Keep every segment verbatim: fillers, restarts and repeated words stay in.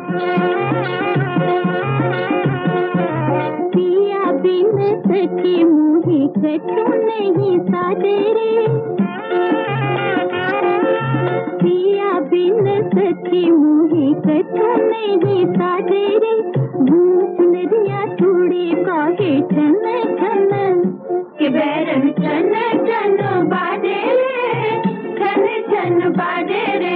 पिया बिन सखी मोहि कछु नहीं साजे रे, पिया बिन सखी मोहि कछु नहीं साजे रे, भूख नदिया चूड़ी काहे छन छन के बैरन छन छन बाजे रे, छन छन बाजे रे।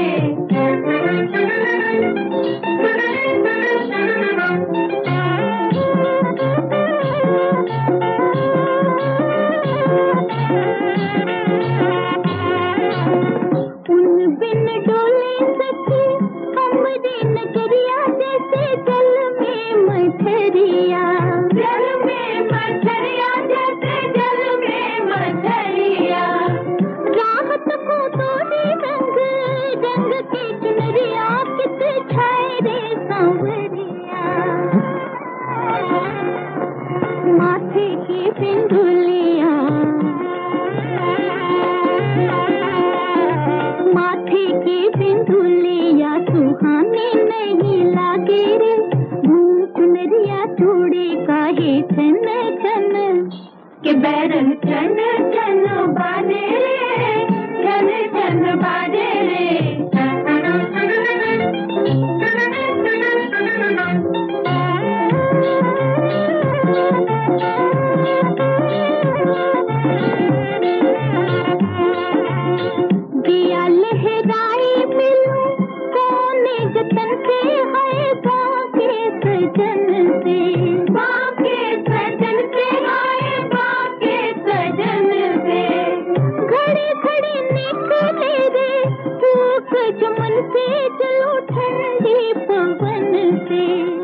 उन बिन डोले सखी हमरी नगरिया, जैसे जल में मछरिया, जल में मछरिया, जैसे जल में मछरिया। राहत को तोरी रंग रंग की चुनरिया, कित छाए रे सांवरिया। माथे की बिंदुलिया, माथे की बिंदुलिया सुहानी नहीं लागे रे, भूख नरिया चूड़ी काहे छन छन के बैरन छन छन बाजे रे, छन छन बाजे रे। दिया लहराए मिलूं कोने जतन से, हाय बाके सजन से, बाके सजन से, हाय बाके सजन से। घड़ी घड़ी निकले रे फूक चमन से, चलो ठंडी पवन से।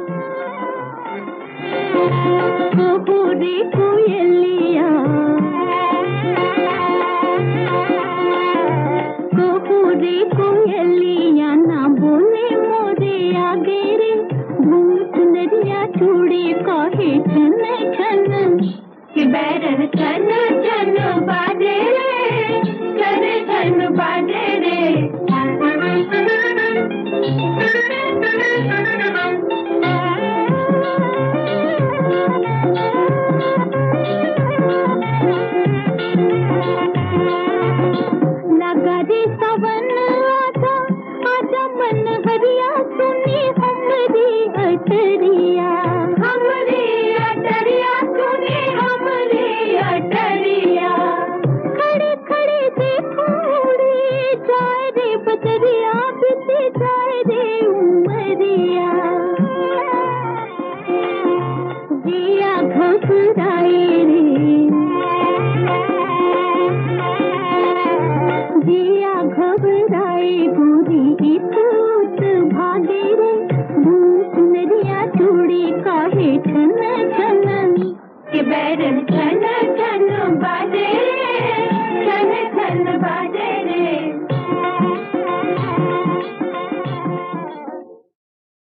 कोहरे कोयलिया, कोहरे कोयलिया ना बोले मोरे आगे रे, भूख नरिया चूड़ी काहे छन छन के बैरन छन छन बाजे रे, छन छन बाजे रे।